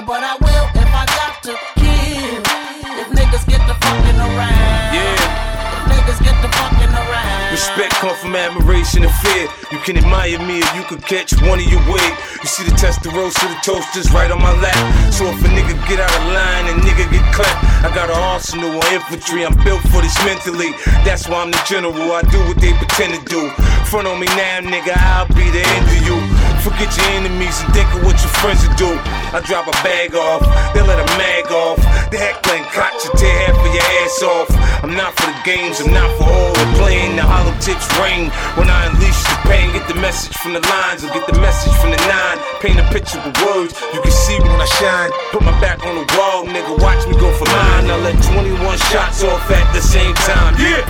nigga, but I will if I got to kill. If niggas get the fucking around. If niggas get the fucking around. Respect come from admiration and fear. You can admire me if you could catch one of your wig. You see the Testarossa, the toasters right on my lap. So if a nigga get out of line and nigga get clapped, I got an arsenal of infantry. I'm built for this mentally. That's why I'm the general. I do what they pretend to do. Front on me now, nigga, I'll be the end of you. Forget your enemies and think of what your friends will do. I drop a bag off, they let a mag off. The heckling cock should tear half of your ass off. I'm not for the games, I'm not for all the playing. The hollow tips ring when I unleash the pain. Get the message from the lines or get the message from the nine. Paint a picture with words, you can see when I shine. Put my back on the wall, nigga, watch me go for mine. I let 21 shots off at the same time, yeah.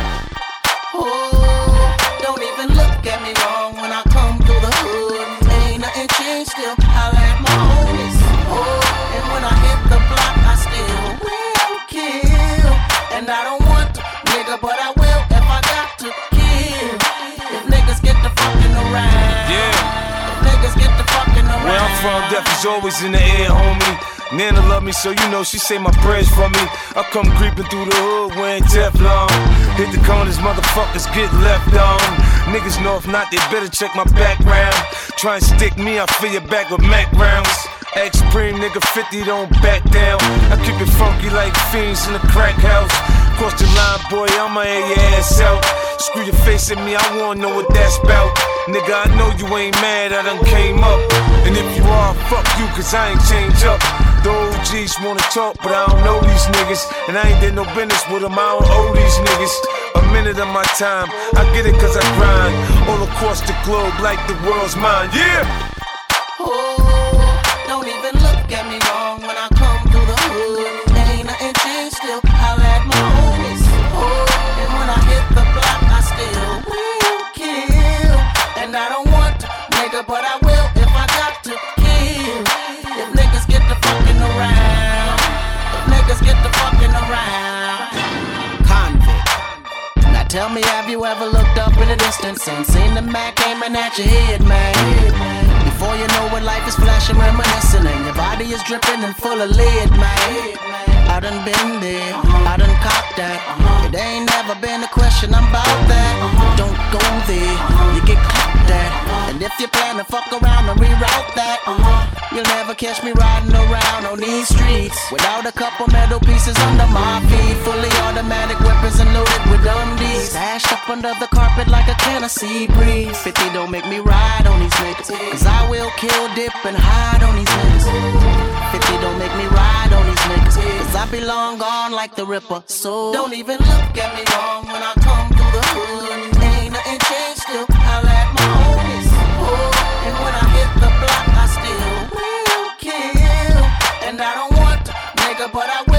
Oh, don't even look at me wrong when I come through the hood. Ain't nothing changed, still holla at my homies. Oh, and when I hit the block, I still will kill. And I don't want to, nigga, but I will if I got to kill. If niggas get the fucking around. If niggas get the fucking around. Where I'm from, death is always in the air, homie. Nana love me, so you know she say my prayers for me. I come creeping through the hood wearing Teflon. Hit the corners, motherfuckers get left on. Niggas know if not, they better check my background. Try and stick me, I fill your back with Mac rounds. X-Supreme, nigga 50, don't back down. I keep it funky like fiends in the crack house. Cross the line, boy, I'ma air your ass out. Screw your face at me, I wanna know what that's about. Nigga, I know you ain't mad, I done came up. And if you are, fuck you, cause I ain't changed up. The OGs wanna talk, but I don't know these niggas. And I ain't did no business with them, I don't owe these niggas a minute of my time. I get it cause I grind all across the globe like the world's mine, yeah! Oh, don't even look at me wrong when I come through the hood. Ain't nothing changed, still holla at my homies. Oh, and when I hit the block, I still will kill. And I don't want to, nigga, but I will if I got to kill. If niggas get the fucking around. If niggas get the fucking around. Convict. Now tell me, have you ever looked up in the distance and seen the Mac aiming at your head, man? Before you know it, life is flashing, reminiscing, and your body is dripping and full of lead, man. I done been there, I done copped that. It ain't never been a question, I'm about that. Don't go there, you get caught that. And if you plan to fuck around and reroute that, you'll never catch me riding around on these streets without a couple metal pieces under my feet. Fully automatic weapons and loaded with D's. Stashed up under the carpet like a can of sea breeze. 50 don't make me ride on these niggas, cause I will kill, dip, and hide on these niggas. 50 don't make me ride on these niggas, cause I be long gone like the Ripper. So don't even look at me wrong when I come through the hood. Ain't nothing changed, still holla at my homies. Oh, and when I hit the block, I still will kill. And I don't want to, nigga, but I will.